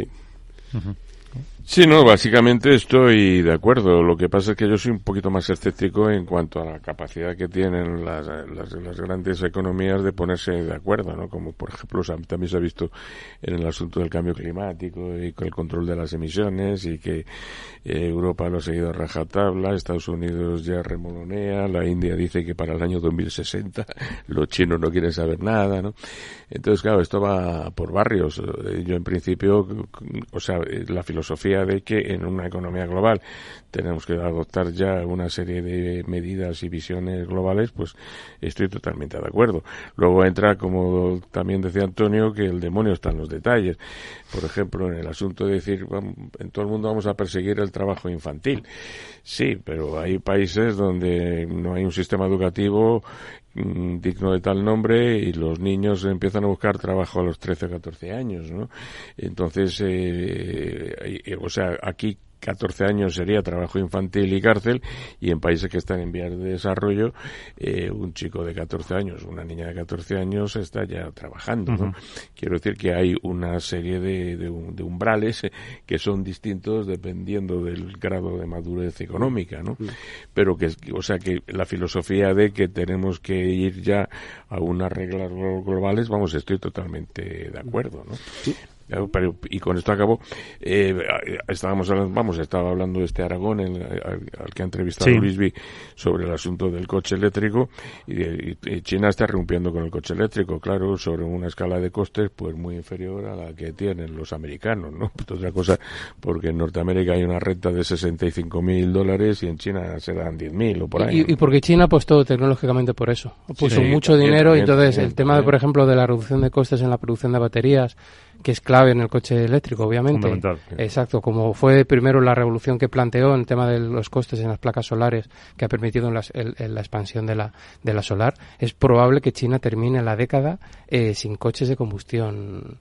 Sí, no, básicamente estoy de acuerdo. Lo que pasa es que yo soy un poquito más escéptico en cuanto a la capacidad que tienen las grandes economías de ponerse de acuerdo, ¿no? Como por ejemplo también se ha visto en el asunto del cambio climático y con el control de las emisiones, y que Europa lo ha seguido a rajatabla, Estados Unidos ya remolonea, la India dice que para el año 2060 los chinos no quieren saber nada, ¿no? Entonces, claro, esto va por barrios. Yo en principio, o sea, la filosofía de que en una economía global tenemos que adoptar ya una serie de medidas y visiones globales, pues estoy totalmente de acuerdo. Luego entra, como también decía Antonio, que el demonio está en los detalles. Por ejemplo, en el asunto de decir, en todo el mundo vamos a perseguir el trabajo infantil. Sí, pero hay países donde no hay un sistema educativo digno de tal nombre y los niños empiezan a buscar trabajo a los 13 o 14 años, ¿no? Entonces, o sea, aquí 14 años sería trabajo infantil y cárcel, y en países que están en vías de desarrollo, un chico de 14 años, una niña de 14 años está ya trabajando, ¿no? Quiero decir que hay una serie de umbrales que son distintos dependiendo del grado de madurez económica, ¿no? Pero que, o sea, que la filosofía de que tenemos que ir ya a unas reglas globales, vamos, estoy totalmente de acuerdo, ¿no? Sí. Pero, y con esto acabo, estaba hablando Aragón, al que ha entrevistado Luisby, sobre el asunto del coche eléctrico, y China está rompiendo con el coche eléctrico, claro, sobre una escala de costes pues muy inferior a la que tienen los americanos, ¿no? Otra cosa, porque en Norteamérica hay una renta de $65,000 y en China se dan 10.000 o por ahí. Y porque China apostó tecnológicamente por eso, puso mucho dinero, y entonces el tema, por ejemplo, de la reducción de costes en la producción de baterías, que es clave clave en el coche eléctrico, obviamente. Fundamental. Exacto, como fue primero la revolución que planteó en el tema de los costes en las placas solares, que ha permitido la expansión de la solar, es probable que China termine la década sin coches de combustión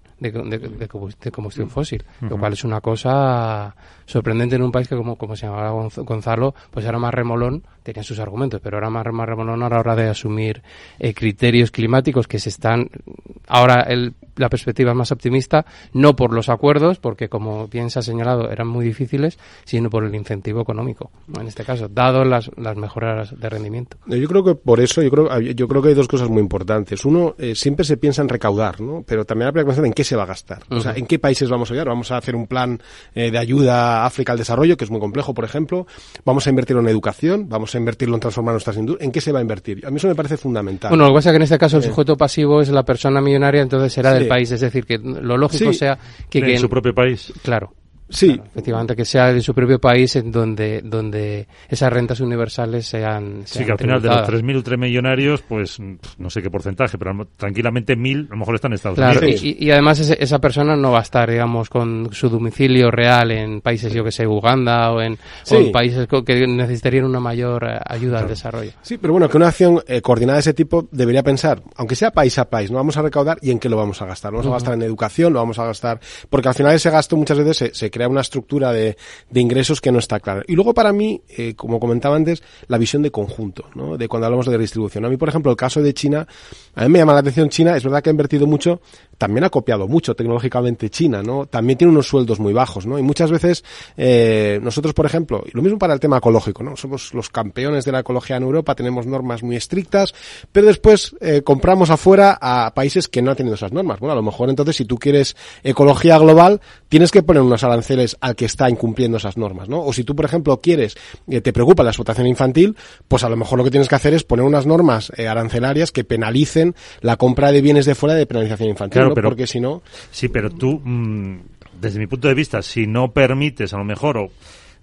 de combustión fósil, lo cual es una cosa sorprendente en un país que, como se llamaba Gonzalo, pues era más remolón, tenía sus argumentos, pero era más remolón a la hora de asumir criterios climáticos que se están... Ahora la perspectiva es más optimista, no por los acuerdos, porque como bien se ha señalado, eran muy difíciles, sino por el incentivo económico, en este caso, dado las mejoras de rendimiento. Yo creo que por eso, yo creo que hay dos cosas muy importantes. Uno, siempre se piensa en recaudar, ¿no? Pero también hay que pensar en qué se va a gastar. O sea, en qué países vamos a ayudar. Vamos a hacer un plan de ayuda a África al desarrollo, que es muy complejo, por ejemplo. Vamos a invertirlo en educación, vamos a invertirlo en transformar nuestras industrias. ¿En qué se va a invertir? A mí eso me parece fundamental. Bueno, lo que pasa es que en este caso el sujeto pasivo es la persona millonaria, entonces será del país. Es decir, que lo lógico sea que... En su propio país. Claro. Sí. Claro, efectivamente, que sea de su propio país en donde esas rentas universales sean sí, que al final tributadas. de los 3.000 ultramillonarios, pues no sé qué porcentaje, pero tranquilamente 1.000 a lo mejor están en Estados Unidos. Unidos. Y además esa persona no va a estar, digamos, con su domicilio real en países, yo que sé, Uganda o en países que necesitarían una mayor ayuda al desarrollo. Sí, pero bueno, que una acción coordinada de ese tipo debería pensar, aunque sea país a país, no vamos a recaudar y en qué lo vamos a gastar. Lo vamos a gastar en educación, lo vamos a gastar... Porque al final ese gasto muchas veces se crea una estructura de ingresos que no está clara. Y luego para mí, como comentaba antes, la visión de conjunto, ¿no? De cuando hablamos de redistribución. A mí, por ejemplo, el caso de China, a mí me llama la atención China, es verdad que ha invertido mucho, también ha copiado mucho tecnológicamente China, ¿no? También tiene unos sueldos muy bajos, ¿no? Y muchas veces nosotros, por ejemplo, y lo mismo para el tema ecológico, ¿no? Somos los campeones de la ecología en Europa, tenemos normas muy estrictas, pero después compramos afuera a países que no han tenido esas normas. Bueno, a lo mejor entonces si tú quieres ecología global, tienes que poner unos aranceles al que está incumpliendo esas normas, ¿no? O si tú, por ejemplo, quieres, te preocupa la explotación infantil, pues a lo mejor lo que tienes que hacer es poner unas normas arancelarias que penalicen la compra de bienes de fuera de penalización infantil, claro, ¿no? Pero, porque si no... Sí, pero tú, desde mi punto de vista, si no permites a lo mejor o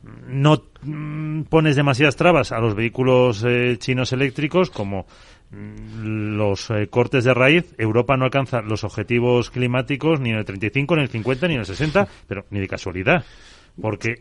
no pones demasiadas trabas a los vehículos chinos eléctricos, como los cortes de raíz, Europa no alcanza los objetivos climáticos ni en el 35, ni en el 50, ni en el 60, pero ni de casualidad. Porque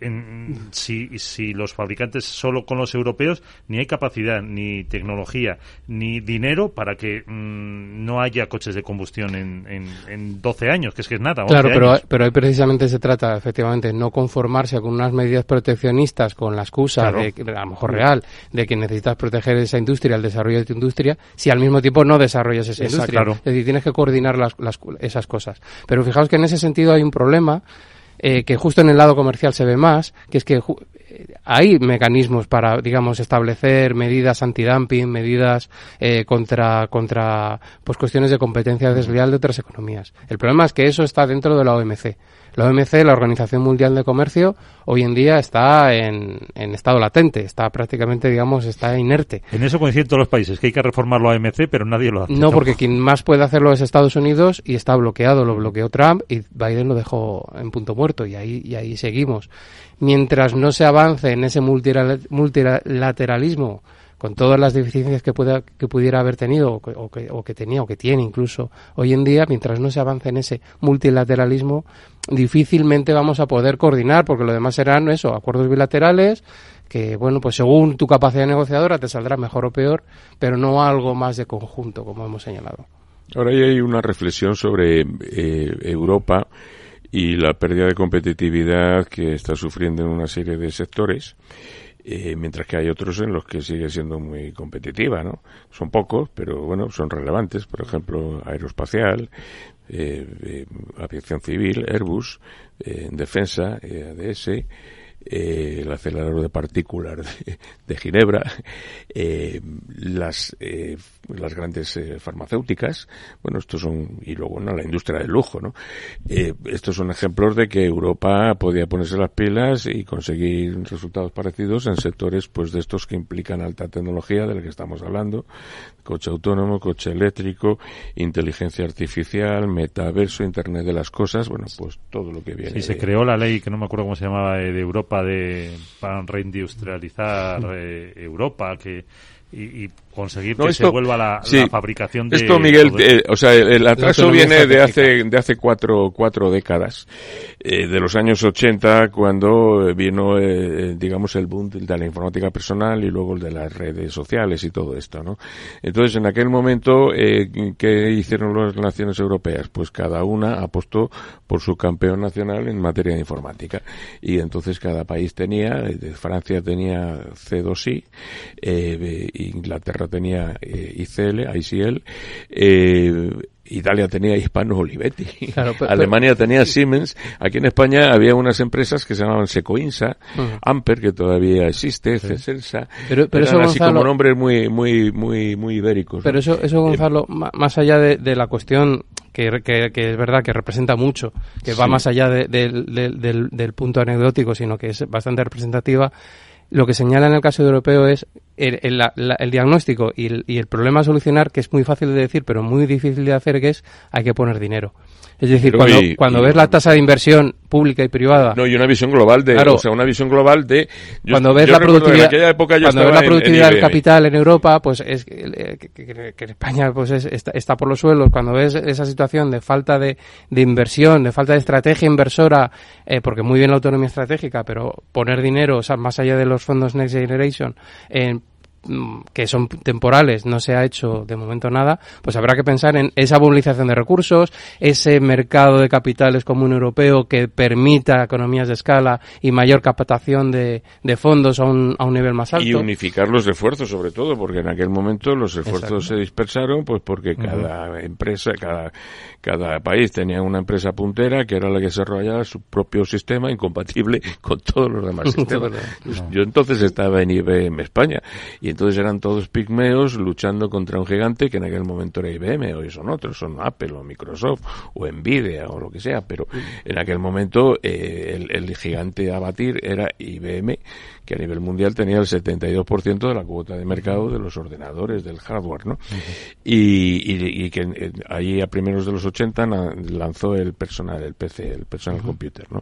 si los fabricantes solo con los europeos, ni hay capacidad, ni tecnología, ni dinero para que no haya coches de combustión en 12 años, que es nada. Claro, pero ahí precisamente se trata, efectivamente, no conformarse con unas medidas proteccionistas con la excusa, de, a lo mejor real, de que necesitas proteger esa industria, el desarrollo de tu industria, si al mismo tiempo no desarrollas esa industria. Claro. Es decir, tienes que coordinar esas cosas. Pero fijaos que en ese sentido hay un problema que justo en el lado comercial se ve más, que es que hay mecanismos para, digamos, establecer medidas antidumping, medidas contra pues cuestiones de competencia desleal de otras economías. El problema es que eso está dentro de la OMC. La OMC, la Organización Mundial de Comercio, hoy en día está en estado latente, está prácticamente, digamos, está inerte. En eso coinciden todos los países, que hay que reformar la OMC, pero nadie lo hace. No, porque quien más puede hacerlo es Estados Unidos y está bloqueado, lo bloqueó Trump y Biden lo dejó en punto muerto y ahí seguimos. Mientras no se avance en ese multilateralismo, con todas las deficiencias que pudiera haber tenido o que tenía o que tiene incluso hoy en día, mientras no se avance en ese multilateralismo, difícilmente vamos a poder coordinar, porque lo demás serán eso, acuerdos bilaterales que, bueno, pues según tu capacidad negociadora te saldrá mejor o peor, pero no algo más de conjunto, como hemos señalado. Ahora hay una reflexión sobre Europa y la pérdida de competitividad que está sufriendo en una serie de sectores. Mientras que hay otros en los que sigue siendo muy competitiva, ¿no? Son pocos, pero bueno, son relevantes. Por ejemplo, aeroespacial, aviación civil, Airbus, defensa, ADS, el acelerador de partículas de Ginebra, las grandes farmacéuticas, bueno, estos son, y luego la industria del lujo, ¿no? Estos son ejemplos de que Europa podía ponerse las pilas y conseguir resultados parecidos en sectores, pues, de estos que implican alta tecnología, de la que estamos hablando: coche autónomo, coche eléctrico, inteligencia artificial, metaverso, Internet de las cosas, bueno, pues todo lo que viene. Sí, se creó la ley, que no me acuerdo cómo se llamaba, de Europa, para reindustrializar Europa, y conseguir que se vuelva la fabricación de... Esto, Miguel, o sea, el atraso viene de hace cuatro décadas, de los años 80, cuando vino, digamos, el boom de la informática personal y luego el de las redes sociales y todo esto, ¿no? Entonces, en aquel momento, ¿qué hicieron las naciones europeas? Pues cada una apostó por su campeón nacional en materia de informática. Y entonces cada país tenía, Francia tenía C2I, Inglaterra tenía ICL, Italia tenía Hispano Olivetti, claro, Alemania tenía Siemens. Aquí en España había unas empresas que se llamaban Secoinsa, Amper, que todavía existe, Ceselsa, pero eran eso, así Gonzalo, como nombres muy ibéricos. Pero ¿no? eso Gonzalo, más allá de la cuestión que es verdad que representa mucho, que va más allá del punto anecdótico, sino que es bastante representativa. Lo que señala en el caso europeo es el diagnóstico y el problema a solucionar, que es muy fácil de decir, pero muy difícil de hacer, que es hay que poner dinero. Es decir, cuando ves la tasa de inversión pública y privada... No, y una visión global una visión global de... Cuando ves la productividad del capital en Europa, pues es que en España pues está por los suelos. Cuando ves esa situación de falta de inversión, de falta de estrategia inversora, porque muy bien la autonomía estratégica, pero poner dinero, o sea, más allá de los fondos Next Generation, que son temporales, no se ha hecho de momento nada, pues habrá que pensar en esa movilización de recursos, ese mercado de capitales común europeo que permita economías de escala y mayor captación de fondos a un nivel más alto. Y unificar los esfuerzos, sobre todo, porque en aquel momento los esfuerzos se dispersaron, pues porque cada empresa, cada país tenía una empresa puntera que era la que desarrollaba su propio sistema incompatible con todos los demás sistemas. Yo entonces estaba en IBM España y entonces eran todos pigmeos luchando contra un gigante que en aquel momento era IBM, hoy son otros, son Apple o Microsoft o Nvidia o lo que sea, pero en aquel momento el gigante a batir era IBM, que a nivel mundial tenía el 72% de la cuota de mercado de los ordenadores, del hardware, ¿no? Y que allí a primeros de los 80 lanzó el personal computer, ¿no?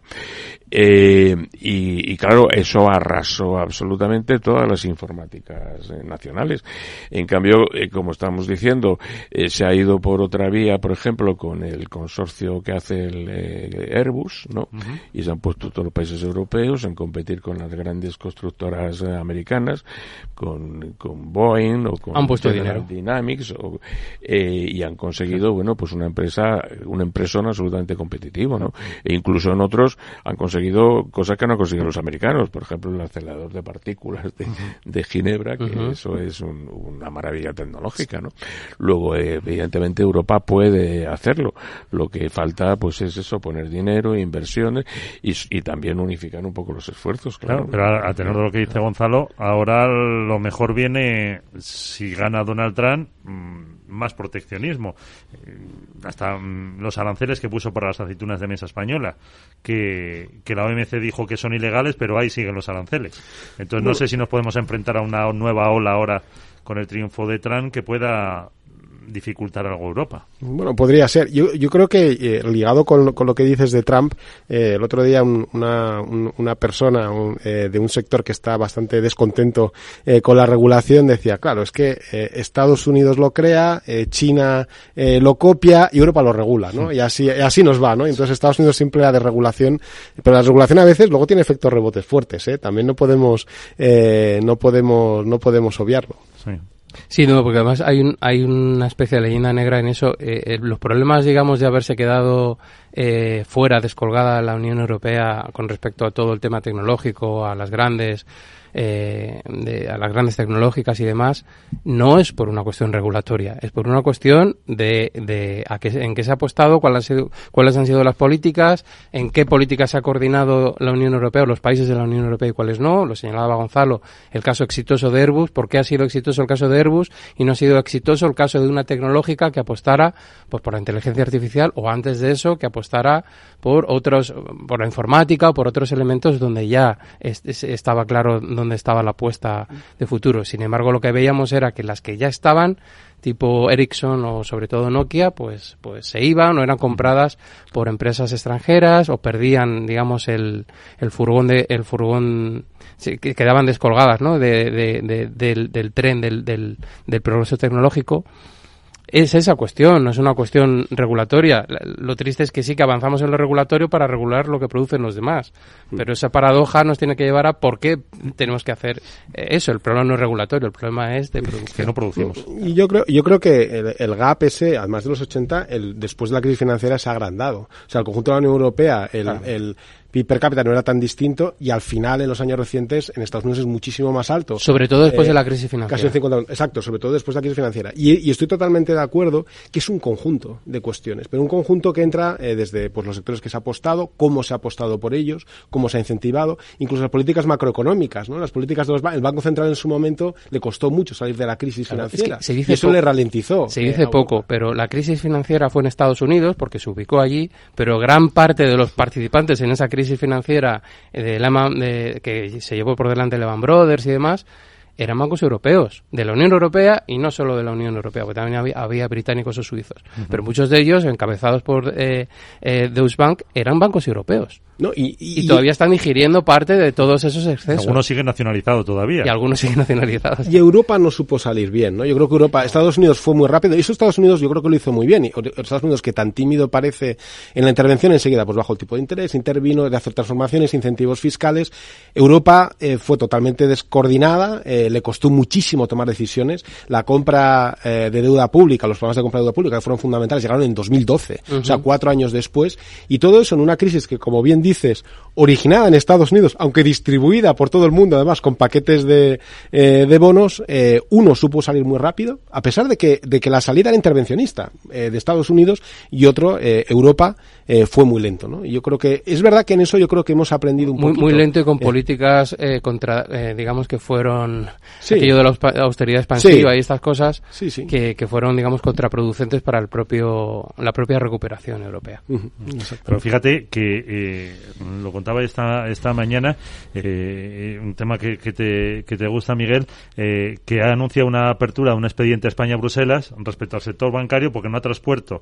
Y claro, eso arrasó absolutamente todas las informáticas nacionales. En cambio, como estamos diciendo, se ha ido por otra vía, por ejemplo, con el consorcio que hace el Airbus, ¿no? Y se han puesto todos los países europeos en competir con las grandes constructoras americanas, con Boeing o con General Dynamics, y han conseguido, bueno, pues un empresón absolutamente competitivo, ¿no? E incluso en otros han conseguido cosas que no han conseguido los americanos, por ejemplo, el acelerador de partículas de Ginebra, que eso es una maravilla tecnológica, ¿no? Luego, evidentemente, Europa puede hacerlo. Lo que falta, pues, es eso, poner dinero, inversiones y también unificar un poco los esfuerzos, claro. Pero a tenor de lo que dice Gonzalo, ahora lo mejor viene, si gana Donald Trump, más proteccionismo. Hasta los aranceles que puso para las aceitunas de mesa española, que la OMC dijo que son ilegales, pero ahí siguen los aranceles. Entonces no sé si nos podemos enfrentar a una nueva ola ahora con el triunfo de Trump que pueda dificultar algo a Europa. Bueno, podría ser. Yo creo que ligado con lo que dices de Trump, el otro día una persona de un sector que está bastante descontento con la regulación decía, claro, es que Estados Unidos lo crea, China lo copia y Europa lo regula, ¿no? Y así nos va, ¿no? Entonces Estados Unidos siempre habla de regulación, pero la regulación a veces luego tiene efectos rebotes fuertes, También no podemos obviarlo. Sí. Sí, no, porque además hay una especie de leyenda negra en eso. Los problemas, digamos, de haberse quedado fuera, descolgada la Unión Europea con respecto a todo el tema tecnológico, a las grandes tecnológicas y demás, no es por una cuestión regulatoria, es por una cuestión en qué se ha apostado, cuáles han sido las políticas, en qué políticas se ha coordinado la Unión Europea, los países de la Unión Europea y cuáles no. Lo señalaba Gonzalo, el caso exitoso de Airbus. ¿Por qué ha sido exitoso el caso de Airbus y no ha sido exitoso el caso de una tecnológica que apostara pues por la inteligencia artificial, o antes de eso que apostara por la informática o por otros elementos donde ya estaba claro dónde dónde estaba la apuesta de futuro. Sin embargo, lo que veíamos era que las que ya estaban, tipo Ericsson o sobre todo Nokia, pues se iban o eran compradas por empresas extranjeras o perdían, digamos, el furgón que quedaban descolgadas, ¿no? del tren del progreso tecnológico. Es esa cuestión, no es una cuestión regulatoria. Lo triste es que sí que avanzamos en lo regulatorio para regular lo que producen los demás. Pero esa paradoja nos tiene que llevar a por qué tenemos que hacer eso. El problema no es regulatorio, el problema es de producción. Que no producimos. Y yo creo que el gap ese, además de los 80, después de la crisis financiera se ha agrandado. O sea, el conjunto de la Unión Europea, el PIB per cápita no era tan distinto y al final en los años recientes en Estados Unidos es muchísimo más alto. Sobre todo después de la crisis financiera. Casi el 50%. Exacto, sobre todo después de la crisis financiera. Y estoy totalmente de acuerdo que es un conjunto de cuestiones, pero un conjunto que entra desde pues los sectores que se ha apostado, cómo se ha apostado por ellos, cómo se ha incentivado, incluso las políticas macroeconómicas, ¿no? Las políticas de el Banco Central en su momento le costó mucho salir de la crisis financiera. Es que y eso le ralentizó. Se dice poco, pero la crisis financiera fue en Estados Unidos porque se ubicó allí, pero gran parte de los participantes en esa crisis financiera que se llevó por delante Lehman Brothers y demás, eran bancos europeos, de la Unión Europea y no solo de la Unión Europea, porque también había británicos o suizos. Pero muchos de ellos, encabezados por Deutsche Bank, eran bancos europeos. No, y todavía están digiriendo parte de todos esos excesos. Algunos siguen nacionalizados todavía. Y algunos siguen nacionalizados. Y Europa no supo salir bien, ¿no? Yo creo que Estados Unidos fue muy rápido, y eso Estados Unidos yo creo que lo hizo muy bien. Y Estados Unidos, que tan tímido parece en la intervención, enseguida pues bajó el tipo de interés, intervino de hacer transformaciones, incentivos fiscales. Europa fue totalmente descoordinada, le costó muchísimo tomar decisiones. La compra de deuda pública, los programas de compra de deuda pública que fueron fundamentales, llegaron en 2012, o sea, 4 años después. Y todo eso en una crisis que, como bien dices, originada en Estados Unidos, aunque distribuida por todo el mundo, además con paquetes de bonos, uno supo salir muy rápido, a pesar de que la salida era intervencionista de Estados Unidos, y otro, Europa, fue muy lento, ¿no? Y yo creo que es verdad que en eso yo creo que hemos aprendido un poquito. Muy lento y con políticas digamos que fueron aquello de la austeridad expansiva y estas cosas que fueron, digamos, contraproducentes para la propia recuperación europea. Pero fíjate que lo contaba esta mañana, un tema que te gusta, Miguel, que ha anunciado una apertura de un expediente España-Bruselas respecto al sector bancario porque no ha transpuesto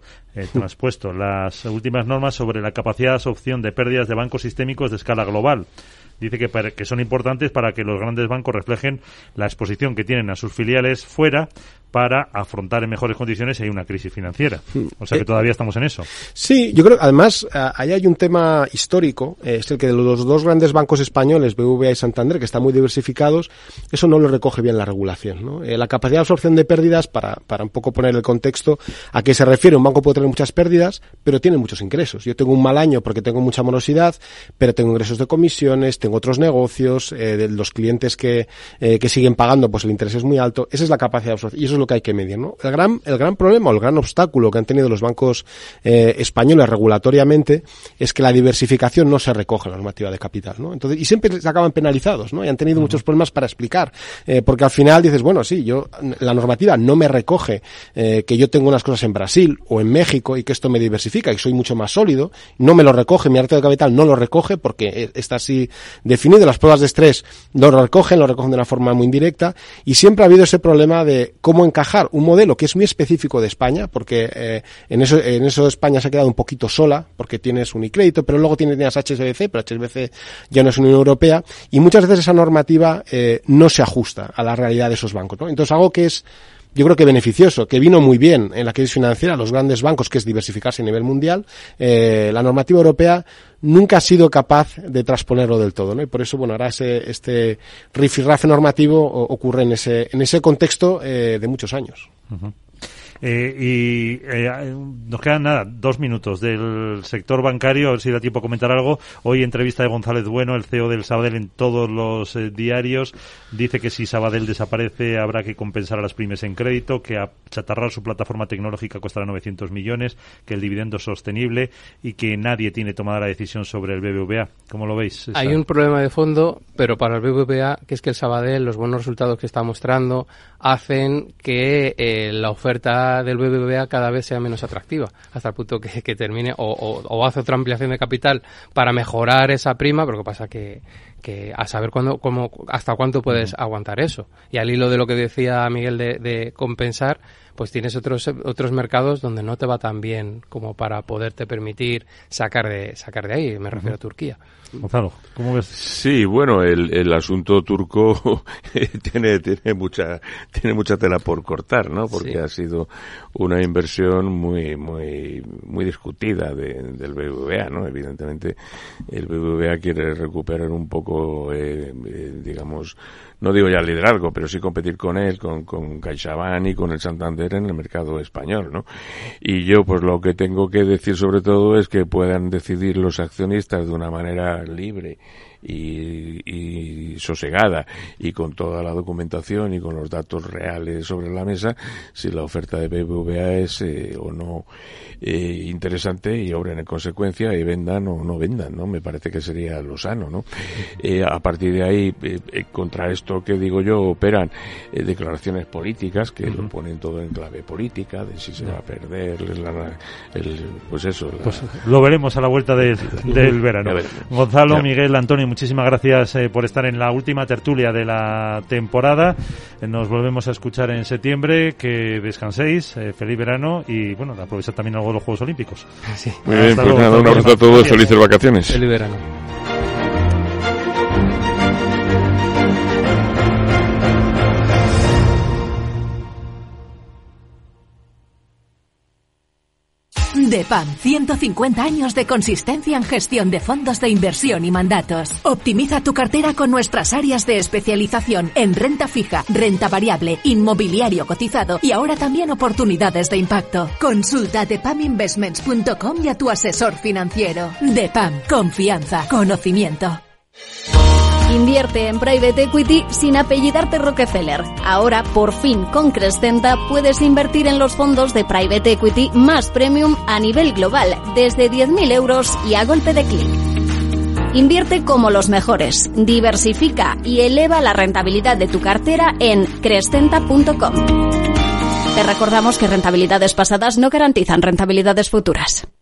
las últimas normas sobre la capacidad de absorción de pérdidas de bancos sistémicos de escala global. Dice que son importantes para que los grandes bancos reflejen la exposición que tienen a sus filiales fuera para afrontar en mejores condiciones si hay una crisis financiera. O sea que todavía estamos en eso. Sí, yo creo que además ahí hay un tema histórico, es el que de los dos grandes bancos españoles, BBVA y Santander, que están muy diversificados, eso no lo recoge bien la regulación, ¿no? La capacidad de absorción de pérdidas, para un poco poner el contexto, ¿a qué se refiere? Un banco puede tener muchas pérdidas, pero tiene muchos ingresos. Yo tengo un mal año porque tengo mucha morosidad, pero tengo ingresos de comisiones, tengo otros negocios, de los clientes que siguen pagando, pues el interés es muy alto. Esa es la capacidad de absorción, y eso es lo que hay que medir, ¿no? El gran problema o el gran obstáculo que han tenido los bancos españoles regulatoriamente es que la diversificación no se recoge en la normativa de capital, ¿no? Entonces, y siempre se acaban penalizados, ¿no? Y han tenido muchos problemas para explicar, porque al final dices, bueno, sí, la normativa no me recoge que yo tengo unas cosas en Brasil o en México y que esto me diversifica y soy mucho más sólido, no me lo recoge, mi arte de capital no lo recoge porque está así definido, las pruebas de estrés lo recogen de una forma muy indirecta, y siempre ha habido ese problema de cómo encajar un modelo que es muy específico de España, porque en eso España se ha quedado un poquito sola, porque tienes Unicrédito, pero luego tienes HSBC, pero HSBC ya no es Unión Europea, y muchas veces esa normativa no se ajusta a la realidad de esos bancos, ¿no? Entonces, algo que es, yo creo que beneficioso, que vino muy bien en la crisis financiera a los grandes bancos, que es diversificarse a nivel mundial, la normativa europea nunca ha sido capaz de transponerlo del todo, ¿no? Y por eso, bueno, ahora este rifirrafe normativo ocurre en ese contexto de muchos años. Uh-huh. Nos quedan 2 minutos del sector bancario, a ver si da tiempo a comentar algo. Hoy entrevista de González Bueno, el CEO del Sabadell, en todos los diarios. Dice que si Sabadell desaparece habrá que compensar a las pymes en crédito, que achatarrar su plataforma tecnológica costará 900 millones, que el dividendo es sostenible y que nadie tiene tomada la decisión sobre el BBVA. ¿Cómo lo veis, César? Hay un problema de fondo, pero para el BBVA, que es que el Sabadell, los buenos resultados que está mostrando, hacen que la oferta del BBVA cada vez sea menos atractiva, hasta el punto que termine o hace otra ampliación de capital para mejorar esa prima, pero lo que pasa que que a saber hasta cuánto puedes aguantar eso. Y al hilo de lo que decía Miguel de compensar, pues tienes otros mercados donde no te va tan bien como para poderte permitir sacar de ahí, me refiero a Turquía. Gonzalo, ¿cómo ves? Sí, bueno, el asunto turco tiene mucha tela por cortar, ¿no? Porque ha sido una inversión muy discutida del BBVA, ¿no? Evidentemente el BBVA quiere recuperar un poco, digamos, no digo ya liderazgo, pero sí competir con él, con CaixaBank y con el Santander en el mercado español, ¿no? Y yo, pues lo que tengo que decir sobre todo es que puedan decidir los accionistas de una manera libre y sosegada y con toda la documentación y con los datos reales sobre la mesa si la oferta de BBVA es o no interesante y obren en consecuencia y vendan o no vendan, ¿no? Me parece que sería lo sano, ¿no? A partir de ahí, contra esto que digo yo, operan declaraciones políticas que lo ponen todo en clave política, de si se va a perder pues eso. Pues lo veremos a la vuelta del verano. Gonzalo, Miguel, Antonio, muchísimas gracias por estar en la última tertulia de la temporada. Nos volvemos a escuchar en septiembre. Que descanséis, feliz verano y bueno, aprovechad también algo de los Juegos Olímpicos. Sí. Muy bien, pues nada, un abrazo a todos, felices vacaciones. Feliz verano. DEPAM, 150 años de consistencia en gestión de fondos de inversión y mandatos. Optimiza tu cartera con nuestras áreas de especialización en renta fija, renta variable, inmobiliario cotizado y ahora también oportunidades de impacto. Consulta depaminvestments.com y a tu asesor financiero. DEPAM, confianza, conocimiento. Invierte en Private Equity sin apellidarte Rockefeller. Ahora, por fin, con Crescenta puedes invertir en los fondos de Private Equity más premium a nivel global, desde 10.000 euros y a golpe de clic. Invierte como los mejores, diversifica y eleva la rentabilidad de tu cartera en Crescenta.com. Te recordamos que rentabilidades pasadas no garantizan rentabilidades futuras.